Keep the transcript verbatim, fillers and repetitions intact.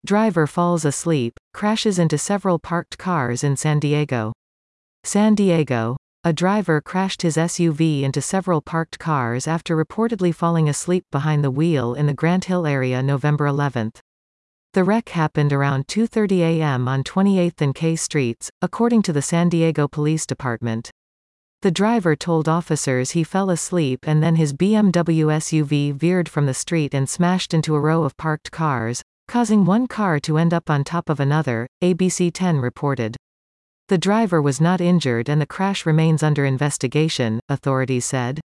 Driver falls asleep, crashes into several parked cars in San Diego. San Diego. A driver crashed his S U V into several parked cars after reportedly falling asleep behind the wheel in the Grant Hill area November eleventh. The wreck happened around two thirty a m on twenty-eighth and K Streets, according to the San Diego Police Department. The driver told officers he fell asleep and then his B M W S U V veered from the street and smashed into a row of parked cars, causing one car to end up on top of another, A B C ten reported. The driver was not injured and the crash remains under investigation, authorities said.